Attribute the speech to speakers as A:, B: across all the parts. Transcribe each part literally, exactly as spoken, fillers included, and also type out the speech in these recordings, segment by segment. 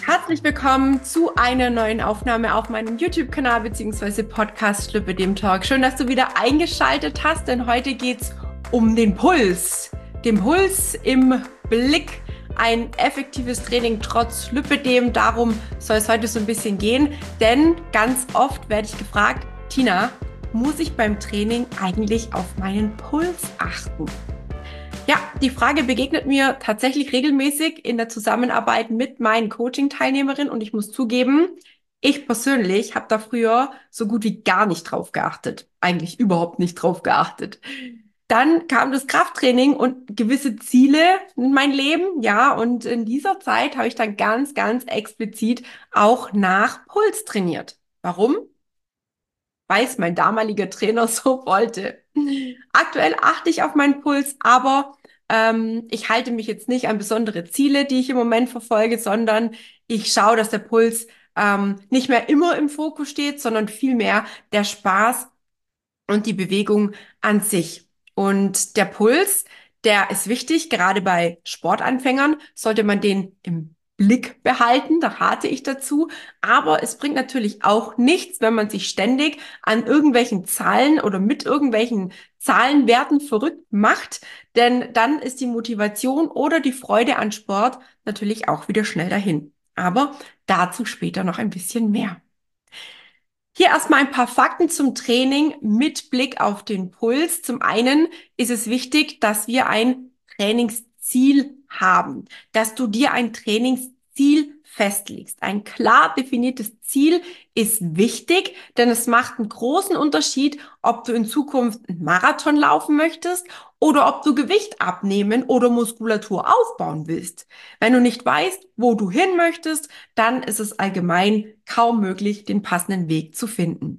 A: Herzlich willkommen zu einer neuen Aufnahme auf meinem YouTube-Kanal bzw. Podcast Schlippe dem Talk. Schön, dass du wieder eingeschaltet hast, denn heute geht es um den Puls. Den Puls im Blick, ein effektives Training trotz Lipödem. Darum soll es heute so ein bisschen gehen, denn ganz oft werde ich gefragt, Tina, muss ich beim Training eigentlich auf meinen Puls achten? Ja, die Frage begegnet mir tatsächlich regelmäßig in der Zusammenarbeit mit meinen Coaching-Teilnehmerinnen und ich muss zugeben, ich persönlich habe da früher so gut wie gar nicht drauf geachtet. Eigentlich überhaupt nicht drauf geachtet. Dann kam das Krafttraining und gewisse Ziele in mein Leben, ja, und in dieser Zeit habe ich dann ganz, ganz explizit auch nach Puls trainiert. Warum? Weil es mein damaliger Trainer so wollte. Aktuell achte ich auf meinen Puls, aber ähm, ich halte mich jetzt nicht an besondere Ziele, die ich im Moment verfolge, sondern ich schaue, dass der Puls ähm, nicht mehr immer im Fokus steht, sondern vielmehr der Spaß und die Bewegung an sich. Und der Puls, der ist wichtig, gerade bei Sportanfängern sollte man den im Blick behalten, da rate ich dazu. Aber es bringt natürlich auch nichts, wenn man sich ständig an irgendwelchen Zahlen oder mit irgendwelchen Zahlenwerten verrückt macht, denn dann ist die Motivation oder die Freude an Sport natürlich auch wieder schnell dahin. Aber dazu später noch ein bisschen mehr. Hier erstmal ein paar Fakten zum Training mit Blick auf den Puls. Zum einen ist es wichtig, dass wir ein Trainingsziel haben, dass du dir ein Trainingsziel festlegst. Ein klar definiertes Ziel ist wichtig, denn es macht einen großen Unterschied, ob du in Zukunft einen Marathon laufen möchtest oder ob du Gewicht abnehmen oder Muskulatur aufbauen willst. Wenn du nicht weißt, wo du hin möchtest, dann ist es allgemein kaum möglich, den passenden Weg zu finden.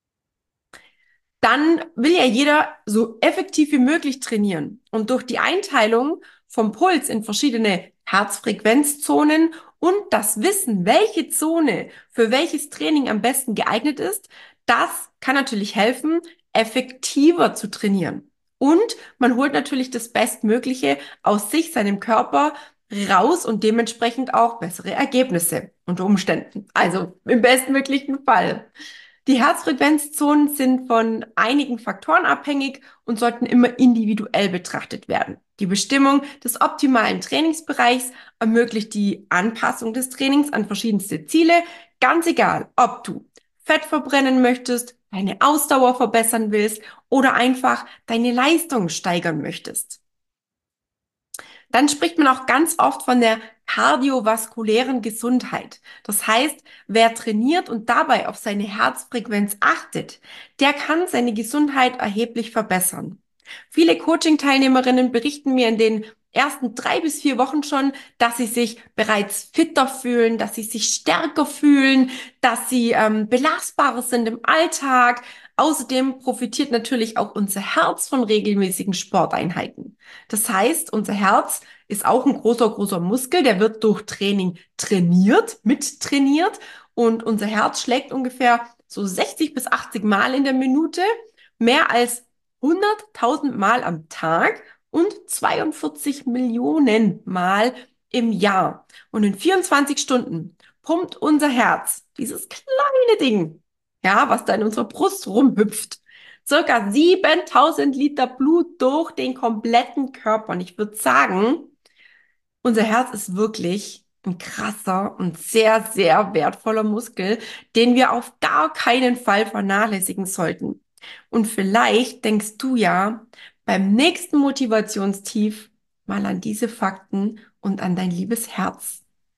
A: Dann will ja jeder so effektiv wie möglich trainieren. Und durch die Einteilung vom Puls in verschiedene Herzfrequenzzonen und das Wissen, welche Zone für welches Training am besten geeignet ist, das kann natürlich helfen, effektiver zu trainieren. Und man holt natürlich das Bestmögliche aus sich, seinem Körper raus und dementsprechend auch bessere Ergebnisse unter Umständen. Also im bestmöglichen Fall. Die Herzfrequenzzonen sind von einigen Faktoren abhängig und sollten immer individuell betrachtet werden. Die Bestimmung des optimalen Trainingsbereichs ermöglicht die Anpassung des Trainings an verschiedenste Ziele, ganz egal, ob du Fett verbrennen möchtest, deine Ausdauer verbessern willst oder einfach deine Leistung steigern möchtest. Dann spricht man auch ganz oft von der kardiovaskulären Gesundheit. Das heißt, wer trainiert und dabei auf seine Herzfrequenz achtet, der kann seine Gesundheit erheblich verbessern. Viele Coaching-Teilnehmerinnen berichten mir in den ersten drei bis vier Wochen schon, dass sie sich bereits fitter fühlen, dass sie sich stärker fühlen, dass sie ähm, belastbarer sind im Alltag. Außerdem profitiert natürlich auch unser Herz von regelmäßigen Sporteinheiten. Das heißt, unser Herz ist auch ein großer, großer Muskel, der wird durch Training trainiert, mittrainiert und unser Herz schlägt ungefähr so sechzig bis achtzig Mal in der Minute, mehr als hunderttausend Mal am Tag und zweiundvierzig Millionen Mal im Jahr. Und in vierundzwanzig Stunden pumpt unser Herz, dieses kleine Ding, ja, was da in unserer Brust rumhüpft, circa siebentausend Liter Blut durch den kompletten Körper. Und ich würde sagen, unser Herz ist wirklich ein krasser und sehr, sehr wertvoller Muskel, den wir auf gar keinen Fall vernachlässigen sollten. Und vielleicht denkst du ja beim nächsten Motivationstief mal an diese Fakten und an dein liebes Herz.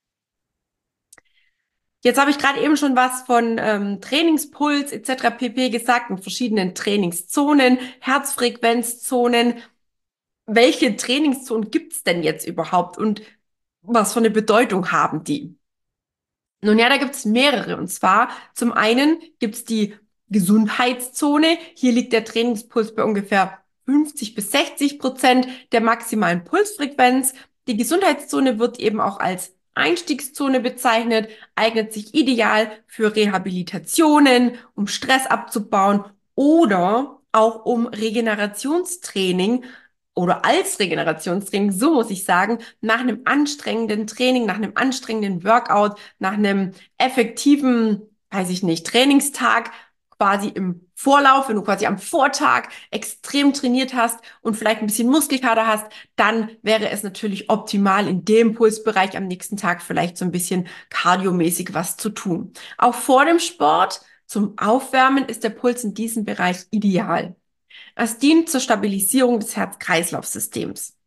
A: Jetzt habe ich gerade eben schon was von ähm, Trainingspuls et cetera pp. Gesagt und verschiedenen Trainingszonen, Herzfrequenzzonen. Welche Trainingszonen gibt's denn jetzt überhaupt und was für eine Bedeutung haben die? Nun ja, da gibt's mehrere. Und zwar zum einen gibt's die Gesundheitszone. Hier liegt der Trainingspuls bei ungefähr fünfzig bis sechzig Prozent der maximalen Pulsfrequenz. Die Gesundheitszone wird eben auch als Einstiegszone bezeichnet, eignet sich ideal für Rehabilitationen, um Stress abzubauen oder auch um Regenerationstraining oder als Regenerationstraining, so muss ich sagen, nach einem anstrengenden Training, nach einem anstrengenden Workout, nach einem effektiven, weiß ich nicht, Trainingstag, quasi im Vorlauf, wenn du quasi am Vortag extrem trainiert hast und vielleicht ein bisschen Muskelkater hast, dann wäre es natürlich optimal, in dem Pulsbereich am nächsten Tag vielleicht so ein bisschen kardiomäßig was zu tun. Auch vor dem Sport zum Aufwärmen ist der Puls in diesem Bereich ideal. Es dient zur Stabilisierung des Herz-Kreislauf-Systems.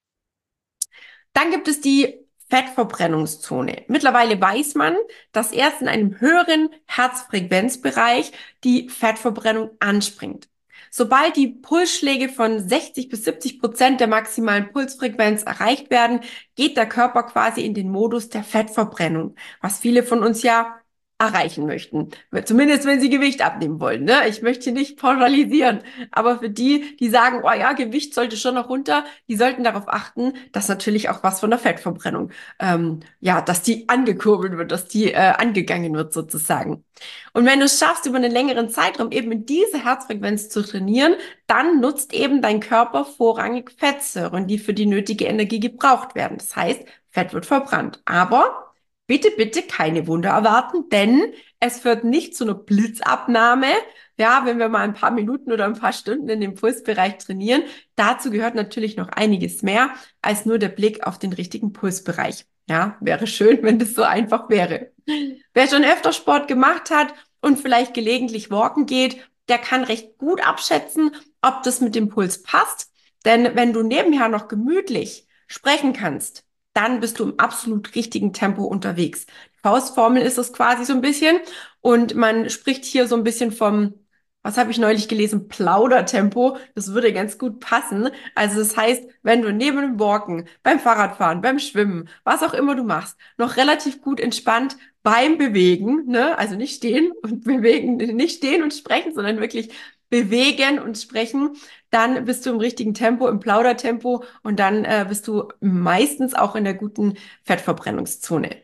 A: Dann gibt es die Fettverbrennungszone. Mittlerweile weiß man, dass erst in einem höheren Herzfrequenzbereich die Fettverbrennung anspringt. Sobald die Pulsschläge von sechzig bis siebzig Prozent der maximalen Pulsfrequenz erreicht werden, geht der Körper quasi in den Modus der Fettverbrennung, was viele von uns ja erreichen möchten. Zumindest wenn sie Gewicht abnehmen wollen. Ne? Ich möchte hier nicht pauschalisieren. Aber für die, die sagen, oh ja, Gewicht sollte schon noch runter, die sollten darauf achten, dass natürlich auch was von der Fettverbrennung, ähm, ja, dass die angekurbelt wird, dass die äh, angegangen wird sozusagen. Und wenn du es schaffst, über einen längeren Zeitraum eben in diese Herzfrequenz zu trainieren, dann nutzt eben dein Körper vorrangig Fettsäuren, die für die nötige Energie gebraucht werden. Das heißt, Fett wird verbrannt. Aber bitte, bitte keine Wunder erwarten, denn es führt nicht zu einer Blitzabnahme. Ja, wenn wir mal ein paar Minuten oder ein paar Stunden in dem Pulsbereich trainieren. Dazu gehört natürlich noch einiges mehr als nur der Blick auf den richtigen Pulsbereich. Ja, wäre schön, wenn das so einfach wäre. Wer schon öfter Sport gemacht hat und vielleicht gelegentlich walken geht, der kann recht gut abschätzen, ob das mit dem Puls passt. Denn wenn du nebenher noch gemütlich sprechen kannst, dann bist du im absolut richtigen Tempo unterwegs. Die Faustformel ist es quasi so ein bisschen und man spricht hier so ein bisschen vom, was habe ich neulich gelesen, Plaudertempo. Das würde ganz gut passen. Also das heißt, wenn du neben dem Walken, beim Fahrradfahren, beim Schwimmen, was auch immer du machst, noch relativ gut entspannt beim Bewegen, ne, also nicht stehen und bewegen, nicht stehen und sprechen, sondern wirklich bewegen und sprechen, dann bist du im richtigen Tempo, im Plaudertempo und dann äh, bist du meistens auch in der guten Fettverbrennungszone.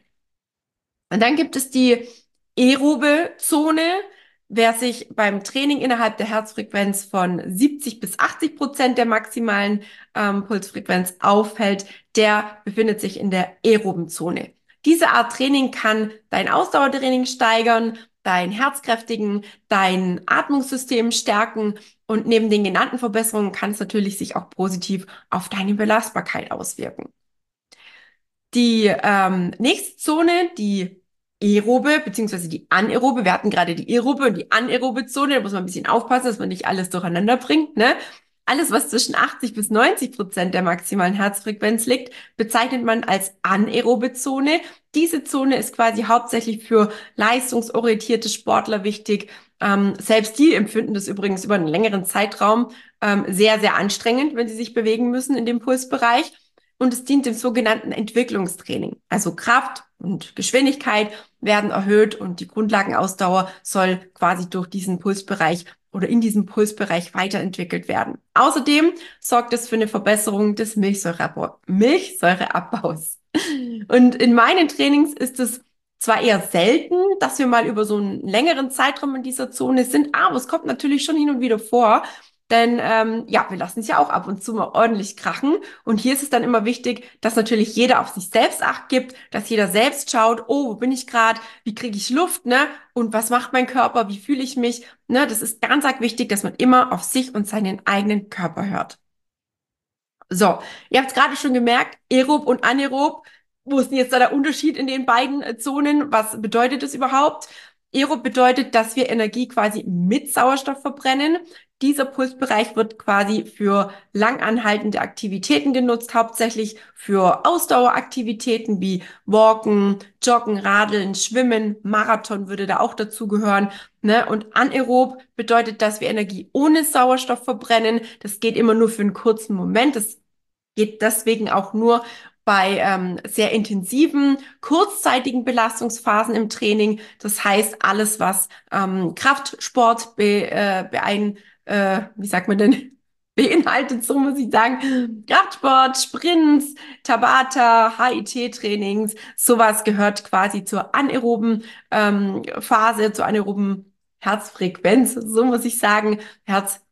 A: Und dann gibt es die aerobe Zone. Wer sich beim Training innerhalb der Herzfrequenz von siebzig bis achtzig Prozent der maximalen ähm, Pulsfrequenz aufhält, der befindet sich in der aeroben Zone. Diese Art Training kann dein Ausdauertraining steigern, dein Herzkräftigen, dein Atmungssystem stärken und neben den genannten Verbesserungen kann es natürlich sich auch positiv auf deine Belastbarkeit auswirken. Die ähm, nächste Zone, die aerobe beziehungsweise die anaerobe, wir hatten gerade die aerobe und die anaerobe Zone, da muss man ein bisschen aufpassen, dass man nicht alles durcheinander bringt, ne? Alles, was zwischen achtzig bis neunzig Prozent der maximalen Herzfrequenz liegt, bezeichnet man als anaerobe Zone. Diese Zone ist quasi hauptsächlich für leistungsorientierte Sportler wichtig. Ähm, selbst die empfinden das übrigens über einen längeren Zeitraum ähm, sehr, sehr anstrengend, wenn sie sich bewegen müssen in dem Pulsbereich. Und es dient dem sogenannten Entwicklungstraining. Also Kraft und Geschwindigkeit werden erhöht und die Grundlagenausdauer soll quasi durch diesen Pulsbereich oder in diesem Pulsbereich weiterentwickelt werden. Außerdem sorgt es für eine Verbesserung des Milchsäureabbau Milchsäureabbaus. Und in meinen Trainings ist es zwar eher selten, dass wir mal über so einen längeren Zeitraum in dieser Zone sind, aber es kommt natürlich schon hin und wieder vor. Denn ähm, ja, wir lassen es ja auch ab und zu mal ordentlich krachen. Und hier ist es dann immer wichtig, dass natürlich jeder auf sich selbst Acht gibt, dass jeder selbst schaut, oh, wo bin ich gerade, wie kriege ich Luft, ne? Und was macht mein Körper, wie fühle ich mich? Ne? Das ist ganz arg wichtig, dass man immer auf sich und seinen eigenen Körper hört. So, ihr habt es gerade schon gemerkt, aerob und anaerob. Wo ist denn jetzt da der Unterschied in den beiden äh, Zonen? Was bedeutet das überhaupt? Aerob bedeutet, dass wir Energie quasi mit Sauerstoff verbrennen. Dieser Pulsbereich wird quasi für langanhaltende Aktivitäten genutzt, hauptsächlich für Ausdaueraktivitäten wie Walken, Joggen, Radeln, Schwimmen, Marathon würde da auch dazu gehören. Ne? Und anaerob bedeutet, dass wir Energie ohne Sauerstoff verbrennen. Das geht immer nur für einen kurzen Moment. Das geht deswegen auch nur bei ähm, sehr intensiven, kurzzeitigen Belastungsphasen im Training. Das heißt, alles, was ähm, Kraftsport be, äh, beein, äh, wie sagt man denn, beinhaltet, so muss ich sagen, Kraftsport, Sprints, Tabata, H I T-Trainings, sowas gehört quasi zur anaeroben ähm, Phase, zur anaeroben Herzfrequenz, so muss ich sagen, Herz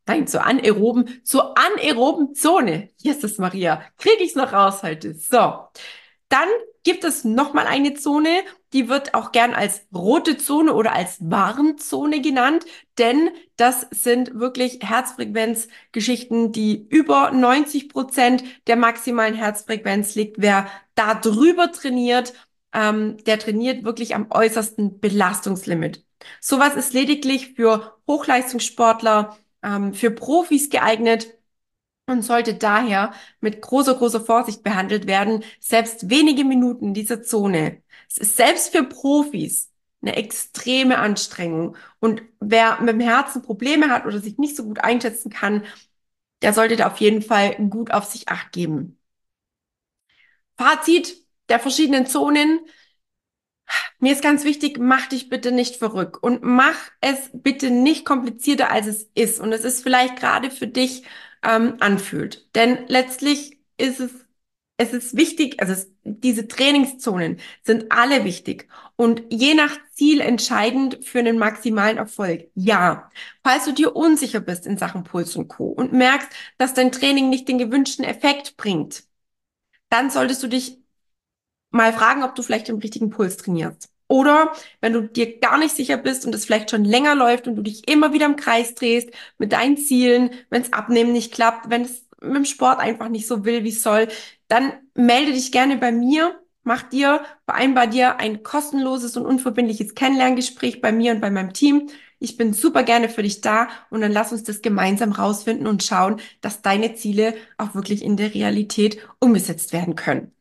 A: nein, zur anaeroben, zur anaeroben Zone. Jesus Maria, kriege ich es noch raus heute. So, dann gibt es nochmal eine Zone, die wird auch gern als rote Zone oder als Warnzone genannt, denn das sind wirklich Herzfrequenzgeschichten, die über neunzig Prozent der maximalen Herzfrequenz liegt. Wer da drüber trainiert, ähm, der trainiert wirklich am äußersten Belastungslimit. Sowas ist lediglich für Hochleistungssportler, ähm, für Profis geeignet und sollte daher mit großer, großer Vorsicht behandelt werden. Selbst wenige Minuten in dieser Zone. Es ist selbst für Profis eine extreme Anstrengung. Und wer mit dem Herzen Probleme hat oder sich nicht so gut einschätzen kann, der sollte da auf jeden Fall gut auf sich Acht geben. Fazit der verschiedenen Zonen. Mir ist ganz wichtig, mach dich bitte nicht verrückt und mach es bitte nicht komplizierter, als es ist und es ist vielleicht gerade für dich ähm, anfühlt. Denn letztlich ist es, es ist wichtig, also es, diese Trainingszonen sind alle wichtig und je nach Ziel entscheidend für einen maximalen Erfolg. Ja, falls du dir unsicher bist in Sachen Puls und Co. und merkst, dass dein Training nicht den gewünschten Effekt bringt, dann solltest du dich mal fragen, ob du vielleicht den richtigen Puls trainierst. Oder wenn du dir gar nicht sicher bist und es vielleicht schon länger läuft und du dich immer wieder im Kreis drehst mit deinen Zielen, wenn es Abnehmen nicht klappt, wenn es mit dem Sport einfach nicht so will, wie es soll, dann melde dich gerne bei mir, mach dir, vereinbar dir ein kostenloses und unverbindliches Kennenlerngespräch bei mir und bei meinem Team. Ich bin super gerne für dich da und dann lass uns das gemeinsam rausfinden und schauen, dass deine Ziele auch wirklich in der Realität umgesetzt werden können.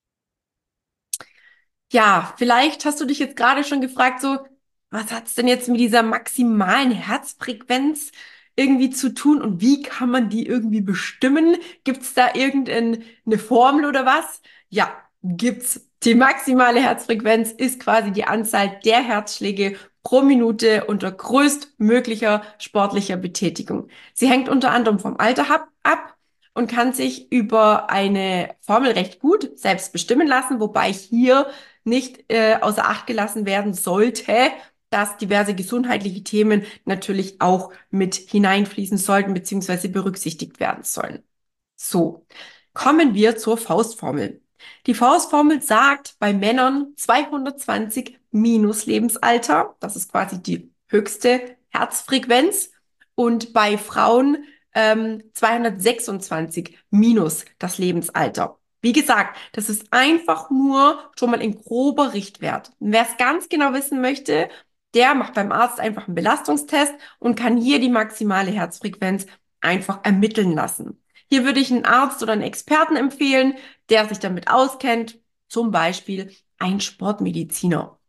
A: Ja, vielleicht hast du dich jetzt gerade schon gefragt, so, was hat's denn jetzt mit dieser maximalen Herzfrequenz irgendwie zu tun und wie kann man die irgendwie bestimmen? Gibt's da irgendeine Formel oder was? Ja, gibt's. Die maximale Herzfrequenz ist quasi die Anzahl der Herzschläge pro Minute unter größtmöglicher sportlicher Betätigung. Sie hängt unter anderem vom Alter ab, ab und kann sich über eine Formel recht gut selbst bestimmen lassen, wobei ich hier nicht äh, außer Acht gelassen werden sollte, dass diverse gesundheitliche Themen natürlich auch mit hineinfließen sollten beziehungsweise berücksichtigt werden sollen. So, kommen wir zur Faustformel. Die Faustformel sagt bei Männern zweihundertzwanzig minus Lebensalter, das ist quasi die höchste Herzfrequenz, und bei Frauen ähm, zweihundertsechsundzwanzig minus das Lebensalter. Wie gesagt, das ist einfach nur schon mal ein grober Richtwert. Und wer es ganz genau wissen möchte, der macht beim Arzt einfach einen Belastungstest und kann hier die maximale Herzfrequenz einfach ermitteln lassen. Hier würde ich einen Arzt oder einen Experten empfehlen, der sich damit auskennt, zum Beispiel ein Sportmediziner.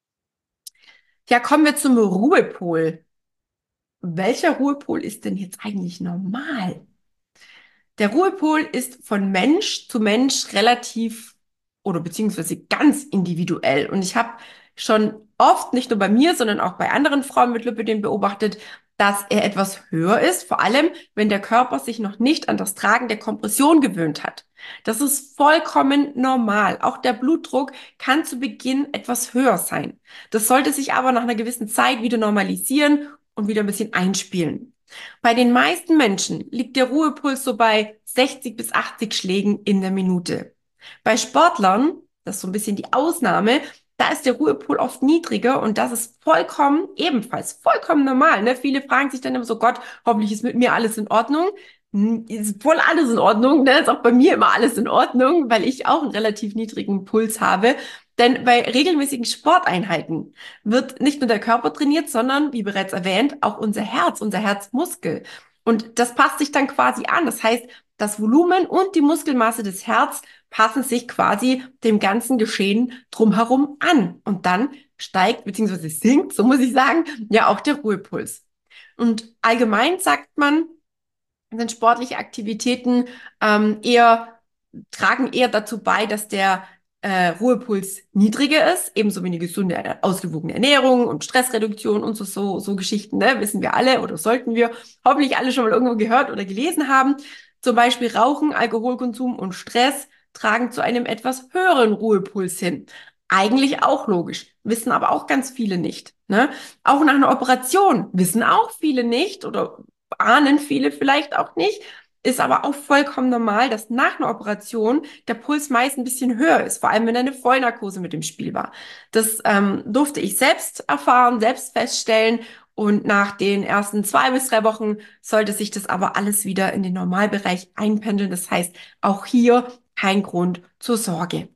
A: Ja, kommen wir zum Ruhepol. Welcher Ruhepol ist denn jetzt eigentlich normal? Der Ruhepol ist von Mensch zu Mensch relativ oder beziehungsweise ganz individuell. Und ich habe schon oft, nicht nur bei mir, sondern auch bei anderen Frauen mit Lipödem beobachtet, dass er etwas höher ist, vor allem wenn der Körper sich noch nicht an das Tragen der Kompression gewöhnt hat. Das ist vollkommen normal. Auch der Blutdruck kann zu Beginn etwas höher sein. Das sollte sich aber nach einer gewissen Zeit wieder normalisieren und wieder ein bisschen einspielen. Bei den meisten Menschen liegt der Ruhepuls so bei sechzig bis achtzig Schlägen in der Minute. Bei Sportlern, das ist so ein bisschen die Ausnahme, da ist der Ruhepol oft niedriger und das ist vollkommen, ebenfalls vollkommen normal. Ne? Viele fragen sich dann immer so, Gott, hoffentlich ist mit mir alles in Ordnung. Hm, ist voll alles in Ordnung, ne? Ist auch bei mir immer alles in Ordnung, weil ich auch einen relativ niedrigen Puls habe. Denn bei regelmäßigen Sporteinheiten wird nicht nur der Körper trainiert, sondern, wie bereits erwähnt, auch unser Herz, unser Herzmuskel. Und das passt sich dann quasi an. Das heißt, das Volumen und die Muskelmasse des Herz passen sich quasi dem ganzen Geschehen drumherum an. Und dann steigt bzw. sinkt, so muss ich sagen, ja auch der Ruhepuls. Und allgemein sagt man, sind sportliche Aktivitäten ähm, eher, tragen eher dazu bei, dass der äh, Ruhepuls niedriger ist, ebenso wie eine gesunde, ausgewogene Ernährung und Stressreduktion und so, so, so Geschichten, ne? Wissen wir alle oder sollten wir hoffentlich alle schon mal irgendwo gehört oder gelesen haben. Zum Beispiel Rauchen, Alkoholkonsum und Stress tragen zu einem etwas höheren Ruhepuls hin. Eigentlich auch logisch, wissen aber auch ganz viele nicht. Ne? Auch nach einer Operation wissen auch viele nicht oder ahnen viele vielleicht auch nicht. Ist aber auch vollkommen normal, dass nach einer Operation der Puls meist ein bisschen höher ist, vor allem wenn eine Vollnarkose mit dem Spiel war. Das ähm, durfte ich selbst erfahren, selbst feststellen. Und nach den ersten zwei bis drei Wochen sollte sich das aber alles wieder in den Normalbereich einpendeln. Das heißt, auch hier kein Grund zur Sorge.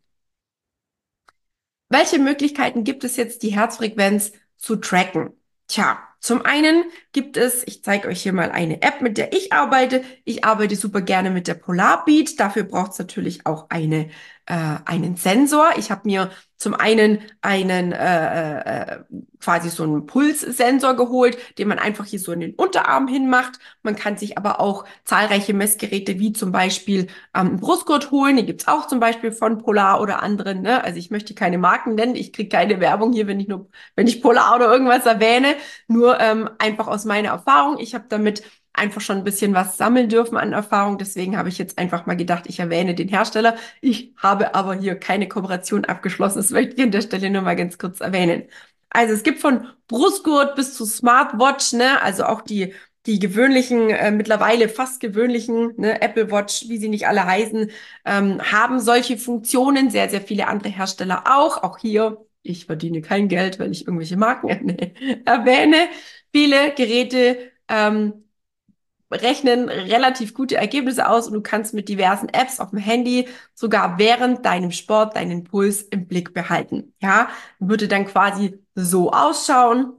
A: Welche Möglichkeiten gibt es jetzt, die Herzfrequenz zu tracken? Tja, zum einen gibt es, ich zeige euch hier mal eine App, mit der ich arbeite. Ich arbeite super gerne mit der Polarbeat. Dafür braucht es natürlich auch eine, äh, einen Sensor. Ich habe mir zum einen einen äh, äh, quasi so einen Pulssensor geholt, den man einfach hier so in den Unterarm hinmacht. Man kann sich aber auch zahlreiche Messgeräte wie zum Beispiel ähm, einen Brustgurt holen. Die gibt's auch zum Beispiel von Polar oder anderen. Ne? Also ich möchte keine Marken nennen. Ich kriege keine Werbung hier, wenn ich nur, wenn ich Polar oder irgendwas erwähne. Nur ähm, einfach aus meiner Erfahrung. Ich habe damit einfach schon ein bisschen was sammeln dürfen an Erfahrung. Deswegen habe ich jetzt einfach mal gedacht, ich erwähne den Hersteller. Ich habe aber hier keine Kooperation abgeschlossen. Das möchte ich an der Stelle nur mal ganz kurz erwähnen. Also es gibt von Brustgurt bis zu Smartwatch, ne, also auch die die gewöhnlichen, äh, mittlerweile fast gewöhnlichen, ne, Apple Watch, wie sie nicht alle heißen, ähm, haben solche Funktionen. Sehr, sehr viele andere Hersteller auch. Auch hier, ich verdiene kein Geld, weil ich irgendwelche Marken erwähne. Viele Geräte ähm, rechnen relativ gute Ergebnisse aus und du kannst mit diversen Apps auf dem Handy sogar während deinem Sport deinen Puls im Blick behalten. Ja, würde dann quasi so ausschauen.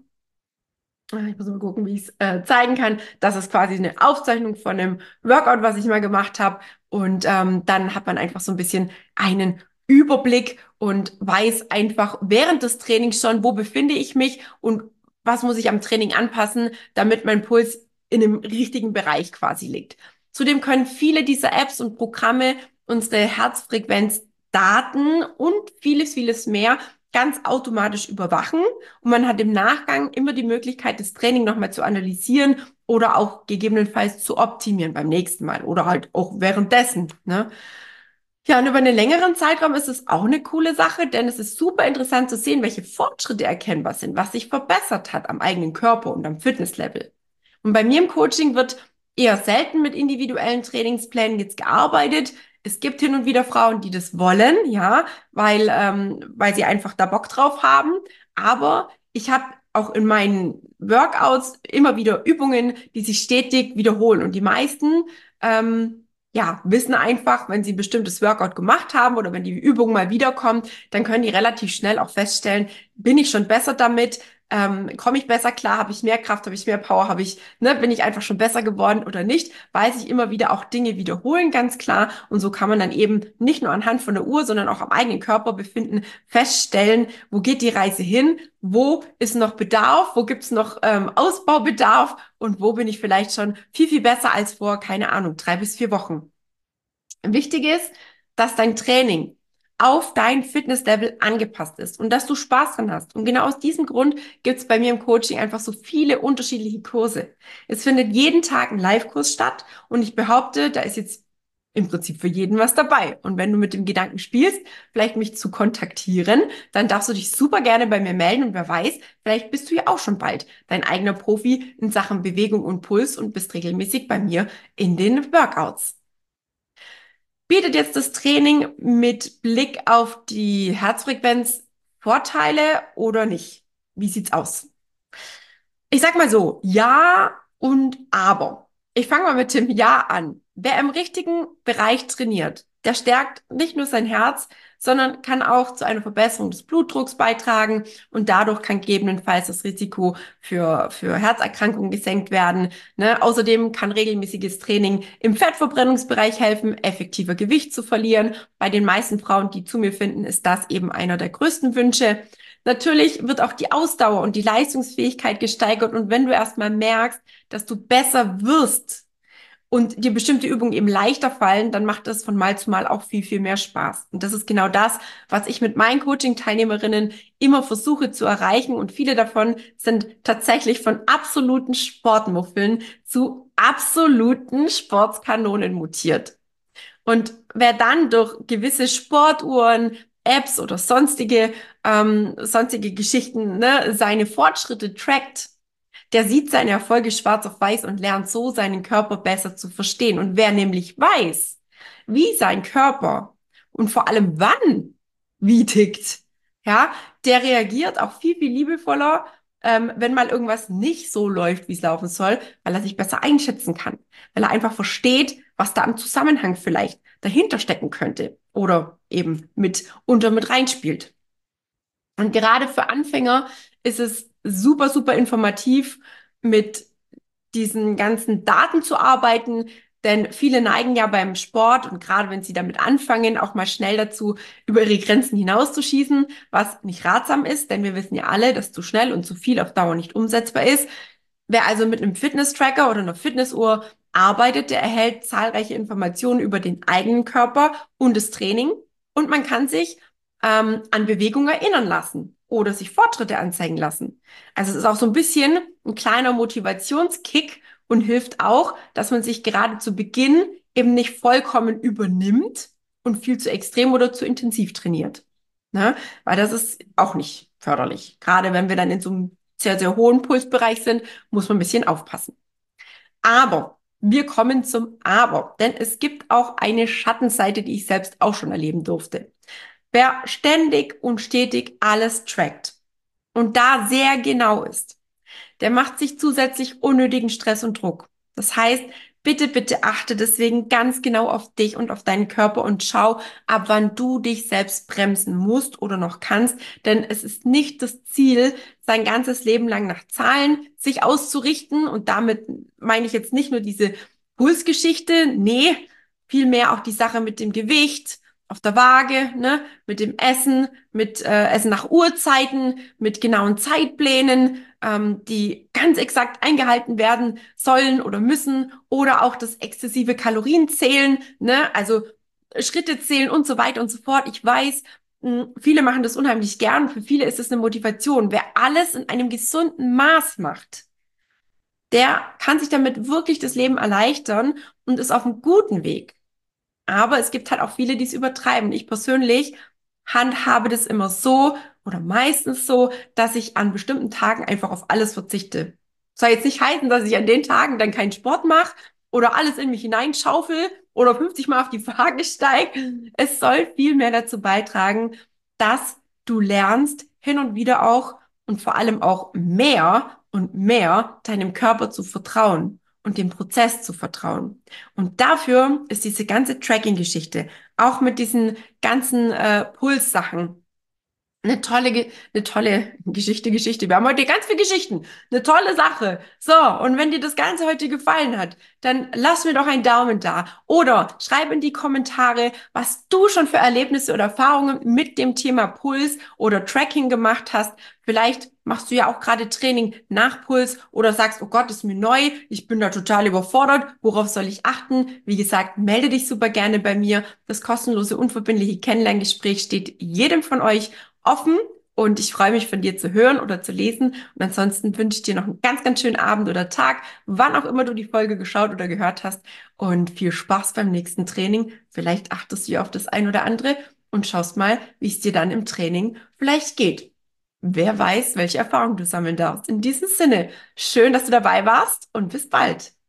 A: Ah, ich muss mal gucken, wie ich es äh, zeigen kann. Das ist quasi eine Aufzeichnung von einem Workout, was ich mal gemacht habe. Und ähm, dann hat man einfach so ein bisschen einen Überblick und weiß einfach während des Trainings schon, wo befinde ich mich und was muss ich am Training anpassen, damit mein Puls in dem richtigen Bereich quasi liegt. Zudem können viele dieser Apps und Programme unsere Herzfrequenzdaten und vieles, vieles mehr ganz automatisch überwachen. Und man hat im Nachgang immer die Möglichkeit, das Training nochmal zu analysieren oder auch gegebenenfalls zu optimieren beim nächsten Mal oder halt auch währenddessen. Ne? Ja, und über einen längeren Zeitraum ist es auch eine coole Sache, denn es ist super interessant zu sehen, welche Fortschritte erkennbar sind, was sich verbessert hat am eigenen Körper und am Fitnesslevel. Und bei mir im Coaching wird eher selten mit individuellen Trainingsplänen jetzt gearbeitet. Es gibt hin und wieder Frauen, die das wollen, ja, weil, ähm, weil sie einfach da Bock drauf haben. Aber ich habe auch in meinen Workouts immer wieder Übungen, die sich stetig wiederholen. Und die meisten, ähm, ja, wissen einfach, wenn sie ein bestimmtes Workout gemacht haben oder wenn die Übung mal wiederkommt, dann können die relativ schnell auch feststellen, bin ich schon besser damit, ähm, komme ich besser klar, habe ich mehr Kraft, habe ich mehr Power, habe ich, ne, bin ich einfach schon besser geworden oder nicht, weil sich immer wieder auch Dinge wiederholen, ganz klar. Und so kann man dann eben nicht nur anhand von der Uhr, sondern auch am eigenen Körperbefinden feststellen, wo geht die Reise hin, wo ist noch Bedarf, wo gibt's noch ähm, Ausbaubedarf und wo bin ich vielleicht schon viel, viel besser als vor, keine Ahnung, drei bis vier Wochen. Wichtig ist, dass dein Training auf dein Fitnesslevel angepasst ist und dass du Spaß dran hast. Und genau aus diesem Grund gibt es bei mir im Coaching einfach so viele unterschiedliche Kurse. Es findet jeden Tag ein Live-Kurs statt und ich behaupte, da ist jetzt im Prinzip für jeden was dabei. Und wenn du mit dem Gedanken spielst, vielleicht mich zu kontaktieren, dann darfst du dich super gerne bei mir melden und wer weiß, vielleicht bist du ja auch schon bald dein eigener Profi in Sachen Bewegung und Puls und bist regelmäßig bei mir in den Workouts. Bietet jetzt das Training mit Blick auf die Herzfrequenz Vorteile oder nicht? Wie sieht's aus? Ich sag mal so, ja und aber. Ich fange mal mit dem Ja an. Wer im richtigen Bereich trainiert, der stärkt nicht nur sein Herz, sondern kann auch zu einer Verbesserung des Blutdrucks beitragen und dadurch kann gegebenenfalls das Risiko für, für Herzerkrankungen gesenkt werden. Ne? Außerdem kann regelmäßiges Training im Fettverbrennungsbereich helfen, effektiver Gewicht zu verlieren. Bei den meisten Frauen, die zu mir finden, ist das eben einer der größten Wünsche. Natürlich wird auch die Ausdauer und die Leistungsfähigkeit gesteigert. Und wenn du erstmal merkst, dass du besser wirst und dir bestimmte Übungen eben leichter fallen, dann macht das von Mal zu Mal auch viel, viel mehr Spaß. Und das ist genau das, was ich mit meinen Coaching-Teilnehmerinnen immer versuche zu erreichen. Und viele davon sind tatsächlich von absoluten Sportmuffeln zu absoluten Sportskanonen mutiert. Und wer dann durch gewisse Sportuhren, Apps oder sonstige, ähm, sonstige Geschichten, ne, seine Fortschritte trackt, der sieht seine Erfolge schwarz auf weiß und lernt so seinen Körper besser zu verstehen. Und wer nämlich weiß, wie sein Körper und vor allem wann wie tickt, ja, der reagiert auch viel, viel liebevoller, ähm, wenn mal irgendwas nicht so läuft, wie es laufen soll, weil er sich besser einschätzen kann, weil er einfach versteht, was da im Zusammenhang vielleicht dahinter stecken könnte oder eben mit unter mit reinspielt. Und gerade für Anfänger ist es super, super informativ, mit diesen ganzen Daten zu arbeiten, denn viele neigen ja beim Sport und gerade wenn sie damit anfangen, auch mal schnell dazu, über ihre Grenzen hinauszuschießen, was nicht ratsam ist, denn wir wissen ja alle, dass zu schnell und zu viel auf Dauer nicht umsetzbar ist. Wer also mit einem Fitness-Tracker oder einer Fitnessuhr arbeitet, der erhält zahlreiche Informationen über den eigenen Körper und das Training und man kann sich ähm, an Bewegung erinnern lassen oder sich Fortschritte anzeigen lassen. Also es ist auch so ein bisschen ein kleiner Motivationskick und hilft auch, dass man sich gerade zu Beginn eben nicht vollkommen übernimmt und viel zu extrem oder zu intensiv trainiert. Ne? Weil das ist auch nicht förderlich. Gerade wenn wir dann in so einem sehr, sehr hohen Pulsbereich sind, muss man ein bisschen aufpassen. Aber wir kommen zum Aber, denn es gibt auch eine Schattenseite, die ich selbst auch schon erleben durfte. Wer ständig und stetig alles trackt und da sehr genau ist, der macht sich zusätzlich unnötigen Stress und Druck. Das heißt, bitte, bitte achte deswegen ganz genau auf dich und auf deinen Körper und schau, ab wann du dich selbst bremsen musst oder noch kannst, denn es ist nicht das Ziel, sein ganzes Leben lang nach Zahlen sich auszurichten und damit meine ich jetzt nicht nur diese Pulsgeschichte, nee, vielmehr auch die Sache mit dem Gewicht, auf der Waage, ne, mit dem Essen, mit äh, Essen nach Uhrzeiten, mit genauen Zeitplänen, ähm, die ganz exakt eingehalten werden sollen oder müssen, oder auch das exzessive Kalorienzählen, ne, also Schritte zählen und so weiter und so fort. Ich weiß, mh, viele machen das unheimlich gern. Für viele ist es eine Motivation. Wer alles in einem gesunden Maß macht, der kann sich damit wirklich das Leben erleichtern und ist auf einem guten Weg. Aber es gibt halt auch viele, die es übertreiben. Ich persönlich handhabe das immer so oder meistens so, dass ich an bestimmten Tagen einfach auf alles verzichte. Soll jetzt nicht heißen, dass ich an den Tagen dann keinen Sport mache oder alles in mich hineinschaufel oder fünfzig Mal auf die Waage steige. Es soll viel mehr dazu beitragen, dass du lernst, hin und wieder auch und vor allem auch mehr und mehr deinem Körper zu vertrauen und dem Prozess zu vertrauen. Und dafür ist diese ganze Tracking-Geschichte, auch mit diesen ganzen äh, Pulssachen, eine tolle, Ge- eine tolle Geschichte, Geschichte. Wir haben heute ganz viele Geschichten. Eine tolle Sache. So, und wenn dir das Ganze heute gefallen hat, dann lass mir doch einen Daumen da. Oder schreib in die Kommentare, was du schon für Erlebnisse oder Erfahrungen mit dem Thema Puls oder Tracking gemacht hast. Vielleicht machst du ja auch gerade Training nach Puls oder sagst, oh Gott, ist mir neu, ich bin da total überfordert, worauf soll ich achten? Wie gesagt, melde dich super gerne bei mir. Das kostenlose, unverbindliche Kennenlerngespräch steht jedem von euch offen und ich freue mich von dir zu hören oder zu lesen. Und ansonsten wünsche ich dir noch einen ganz, ganz schönen Abend oder Tag, wann auch immer du die Folge geschaut oder gehört hast. Und viel Spaß beim nächsten Training. Vielleicht achtest du ja auf das ein oder andere und schaust mal, wie es dir dann im Training vielleicht geht. Wer weiß, welche Erfahrungen du sammeln darfst. In diesem Sinne, schön, dass du dabei warst und bis bald.